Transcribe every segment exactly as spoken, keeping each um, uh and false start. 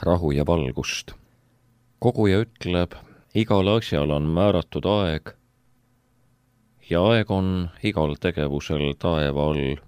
rahu ja valgust. Koguja ütleb, igal asjal on määratud aeg ja aeg on igal tegevusel taeva all.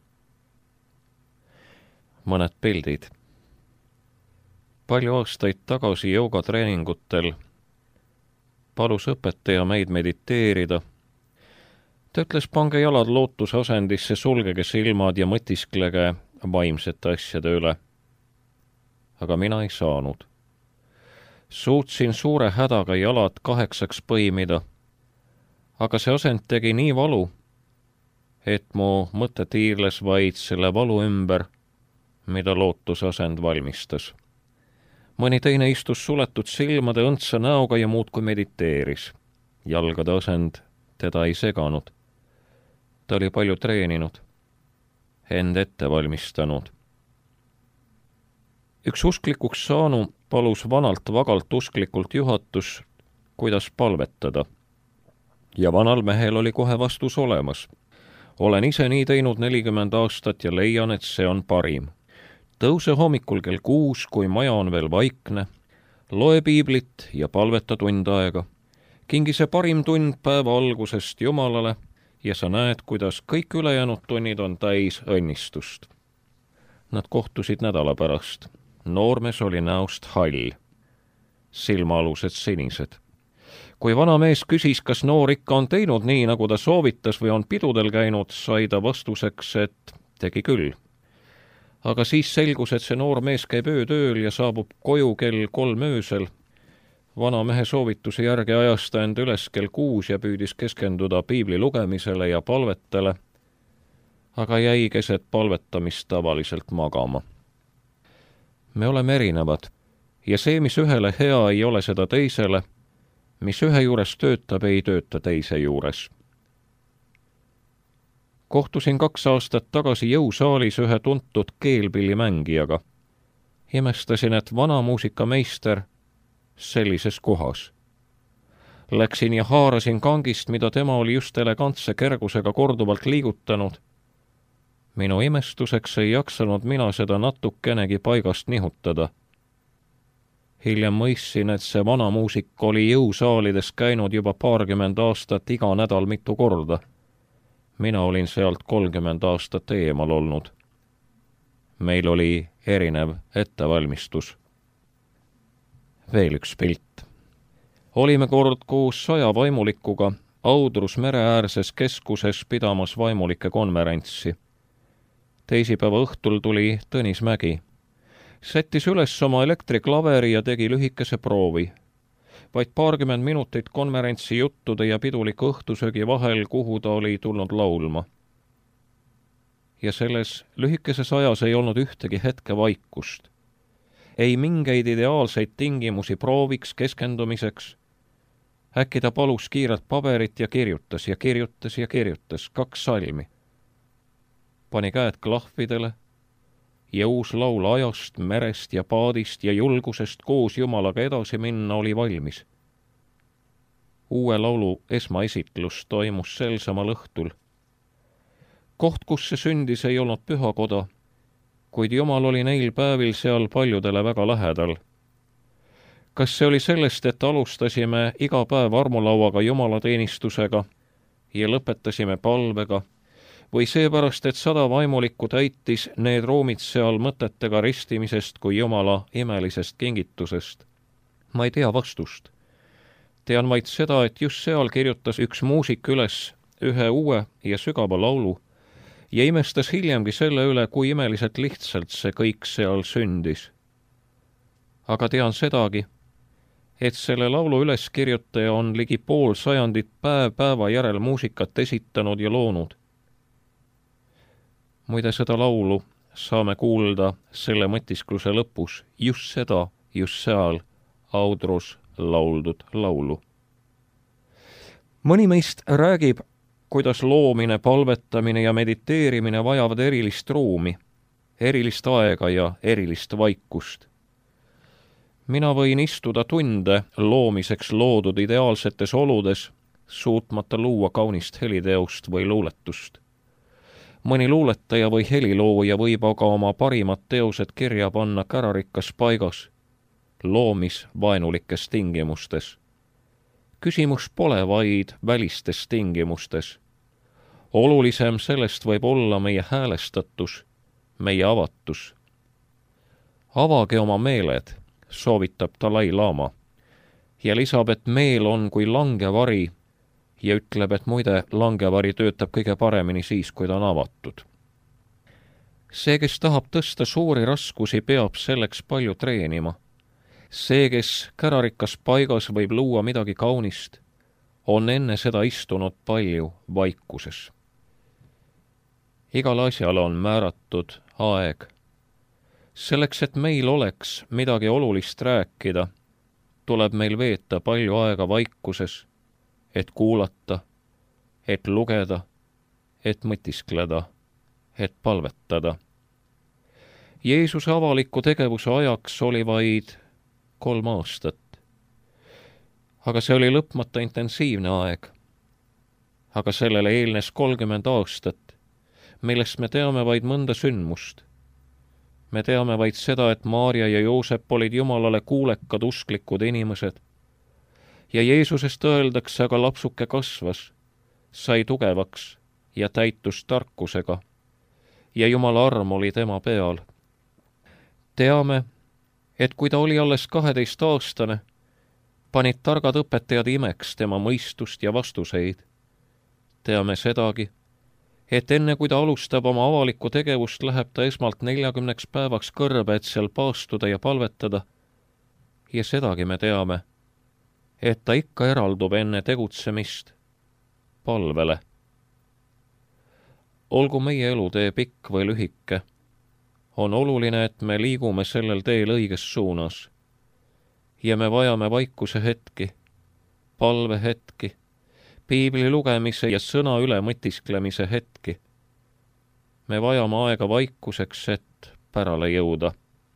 Mõned pildid. Palju aastaid tagasi joogatreeningutel palus õpetaja meid mediteerida. Ta ütles, pange jalad lootusasendisse, sulgege silmad ja mõtisklege vaimsete asjade üle. Aga mina ei saanud. Suutsin suure hädaga jalad kaheksaks põimida, aga see asend tegi nii valu, et mu mõte tiirles vaid selle valu ümber, mida lootusasend valmistas. Mõni teine istus suletud silmade õndsa näoga ja muudkui mediteeris. Jalgade asend teda ei seganud. Ta oli palju treeninud, end ette valmistanud. Üks usklikuks saanu palus vanalt vagalt usklikult juhatus, kuidas palvetada. Ja vanal mehel oli kohe vastus olemas. Olen ise nii teinud nelikümmend aastat ja leian, et see on parim. Tõuse hommikul kell kuus, kui maja on veel vaikne, loe piiblit ja palveta tund aega. Kingi see parim tund päeva algusest Jumalale ja sa näed, kuidas kõik ülejäänud tunnid on täis õnnistust. Nad kohtusid nädala pärast. Noormees oli näost hall, silmaalused sinised. Kui vana mees küsis, kas noor ikka on teinud nii, nagu ta soovitas või on pidudel käinud, sai ta vastuseks, et tegi küll. Aga siis selgus, et see noor mees käib öötööl ja saabub koju kell kolm öösel. Vana mehe soovituse järgi ajas ta end üles kell kuus ja püüdis keskenduda piibli lugemisele ja palvetele, aga jäi keset palvetamist tavaliselt magama. Me oleme erinevad ja see, mis ühele hea, ei ole seda teisele, mis ühe juures töötab, ei tööta teise juures. Kohtusin kaks aastat tagasi jõusaalis ühe tuntud keelpillimängijaga. Imestasin, et vana muusikameister sellises kohas. Läksin ja haarasin kangist, mida tema oli just elegantse kergusega korduvalt liigutanud. Minu imestuseks ei jaksanud mina seda natukenegi paigast nihutada. Hiljem mõistsin, et see vana muusik oli jõusaalides käinud juba paarkümmend aastat iga nädal mitu korda. Mina olin sealt kolmkümmend aastat eemal olnud. Meil oli erinev ettevalmistus. Veel üks pilt. Olime kord koos saja vaimulikuga Audrus mereäärses keskuses pidamas vaimulike konverentsi. Teisipäeva õhtul tuli Tõnis Mägi. Sättis üles oma elektriklaveri ja tegi lühikese proovi. Vaid paarkümmend minutit konverentsi juttude ja piduliku õhtusöögi vahel, kuhu ta oli tulnud laulma. Ja selles lühikeses ajas ei olnud ühtegi hetke vaikust. Ei mingeid ideaalseid tingimusi prooviks, keskendumiseks. Äkki ta palus kiiret paberit ja kirjutas ja kirjutas ja kirjutas kaks salmi. Pani käed klahvidele ja uus laul ajast, merest ja paadist ja julgusest koos Jumalaga edasi minna oli valmis. Uue laulu esmaesitlus toimus sel samal õhtul. Koht, kus see sündis, ei olnud pühakoda, kuid Jumal oli neil päevil seal paljudele väga lähedal. Kas see oli sellest, et alustasime iga päev armulauaga jumalateenistusega ja lõpetasime palvega, või seepärast, et sada vaimulikku täitis need ruumid seal mõtetega ristimisest kui Jumala imelisest kingitusest? Ma ei tea vastust. Tean vaid seda, et just seal kirjutas üks muusik üles ühe uue ja sügava laulu ja imestas hiljemgi selle üle, kui imeliselt lihtsalt see kõik seal sündis. Aga tean sedagi, et selle laulu üleskirjutaja on ligi pool sajandit päev päeva järel muusikat esitanud ja loonud. Muide, seda laulu saame kuulda selle mõtiskluse lõpus, just seda, just seal Audrus lauldud laulu. Mõni meist räägib, kuidas loomine, palvetamine ja mediteerimine vajavad erilist ruumi, erilist aega ja erilist vaikust. Mina võin istuda tunde loomiseks loodud ideaalsetes oludes, suutmata luua kaunist heliteost või luuletust. Mõni luuletaja või helilooja võib aga oma parimad teosed kirja panna kärarikkas paigas, loomisvaenulikes tingimustes. Küsimus pole vaid välistes tingimustes. Olulisem sellest võib olla meie häälestatus, meie avatus. Avage oma meeled, soovitab Dalai Lama, ja lisab, et meel on kui langevari ja ütleb, et muide langevari töötab kõige paremini siis, kui ta on avatud. See, kes tahab tõsta suuri raskusi, peab selleks palju treenima. See, kes kärarikas paigas võib luua midagi kaunist, on enne seda istunud palju vaikuses. Igal asjal on määratud aeg. Selleks, et meil oleks midagi olulist rääkida, tuleb meil veeta palju aega vaikuses, et kuulata, et lugeda, et mõtiskleda, et palvetada. Jeesuse avaliku tegevuse ajaks oli vaid kolm aastat. Aga see oli lõpmata intensiivne aeg. Aga sellele eelnes kolmkümmend aastat, millest me teame vaid mõnda sündmust. Me teame vaid seda, et Maarja ja Joosep olid Jumalale kuulekad usklikud inimesed. Ja Jeesusest öeldakse, aga lapsuke kasvas, sai tugevaks ja täitus tarkusega. Ja Jumala arm oli tema peal. Teame, et kui ta oli alles kaheteistaastane, panid targad õpetajad imeks tema mõistust ja vastuseid. Teame sedagi, et enne kui ta alustab oma avalikku tegevust, läheb ta esmalt neljakümneks päevaks kõrbe, et seal paastuda ja palvetada. Ja sedagi me teame, et ta ikka eraldub enne tegutsemist palvele. Olgu meie elutee pikk või lühike, on oluline, et me liigume sellel teel õiges suunas. Ja me vajame vaikuse hetki, palve hetki, piibli lugemise ja sõna üle mõtisklemise hetki. Me vajame aega vaikuseks, et pärale jõuda.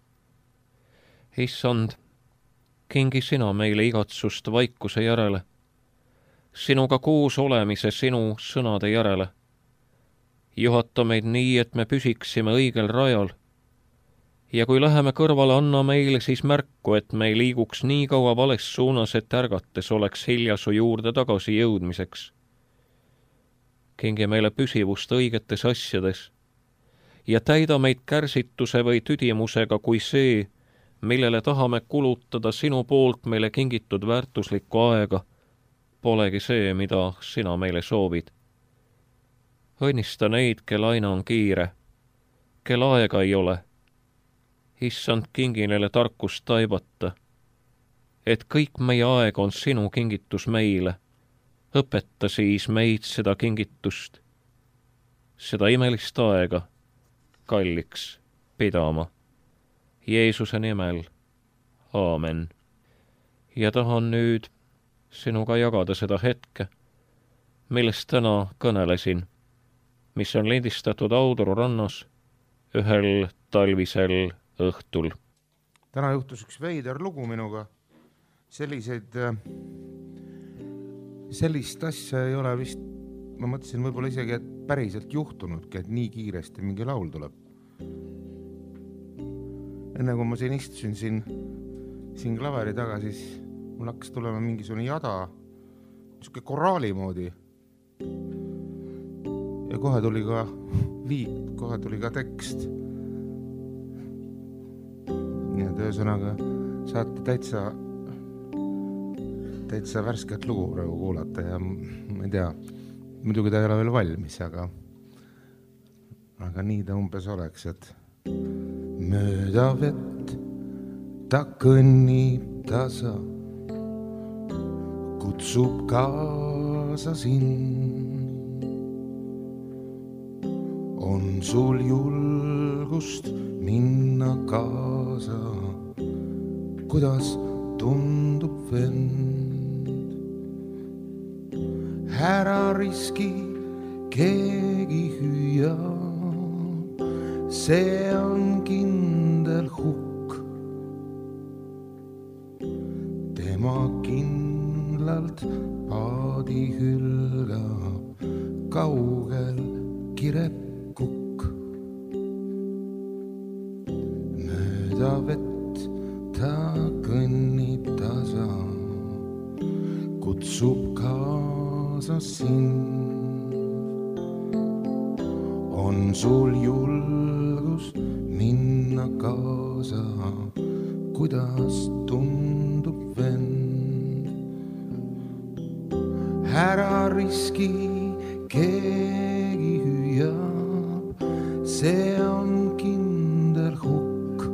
Issand, kingi sina meile igatsust vaikuse järele, sinuga koos olemise sinu sõnade järele. Juhata meid nii, et me püsiksime õigel rajal. Ja kui läheme kõrvale, anna meile siis märku, et me ei liiguks nii kaua vales suunas, et ärgates oleks hilja su juurde tagasi jõudmiseks. Kingi meile püsivust õigetes asjades ja täida meid kärsituse või tüdimusega kui see, millele tahame kulutada sinu poolt meile kingitud väärtuslikku aega, polegi see, mida sina meile soovid. Õnnista neid, kel aina on kiire, kel aega ei ole. Issand, kingi neile tarkust taibata, et kõik meie aeg on sinu kingitus meile. Õpeta siis meid seda kingitust, seda imelist aega kalliks pidama. Jeesuse nimel. Aamen. Ja tahan nüüd sinuga jagada seda hetke, millest täna kõnelesin, mis on lindistatud Audru rannas ühel talvisel õhtul. Täna juhtus üks veider lugu minuga. Selliseid, sellist asja ei ole vist, ma mõtlesin võib-olla isegi, et päriselt juhtunudki, et nii kiiresti mingi laul tuleb. Enne kui ma siin istusin siin, siin klaveri taga, siis mul hakkas tulema mingisugune jada, niisugune koraali moodi. Ja kohe tuli ka viit, kohe tuli ka tekst. Nii et ühesõnaga saate täitsa, täitsa värsket lugu praegu kuulata ja ma ei tea, muidugi ta ei ole veel valmis, aga, aga nii ta umbes oleks, et mööda vett ta kõnnib tasa, kutsub kaasa sind. On sul julgust minna kaasa, kuidas tundub vend. Ära riski keegi hüüa, see on kindel hukk. Tema kindlalt paadi hülgab, kaugel kireb kukk. Mööda vett ta kõnnib kaasas sind. On sul julgus minna kaasa, kuidas tundub vend. Ära riski, keegi hüüab, see on kindel hukk.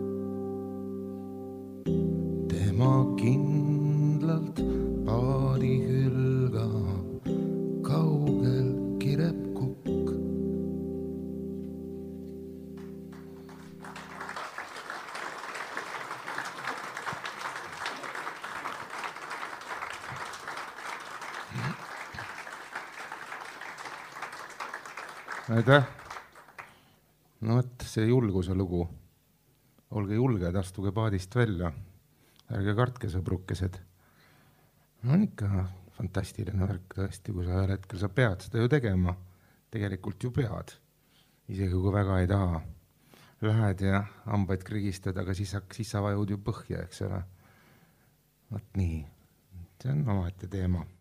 Tema kindlalt paadi hülgab, kaugel kireb kukk. Aitäh! No võt, see julguse lugu. Olge julged, astuge paadist välja. Ärge kartke, sõbrukesed. On ikka fantastiline värk tõesti, kui sa ühel hetkel sa pead seda ju tegema. Tegelikult ju pead. Isegi kui väga ei taha. Lähed ja hambaid krigistad, aga siis, siis sa vajud ju põhja, eks ole. Võt nii. See on omaette teema.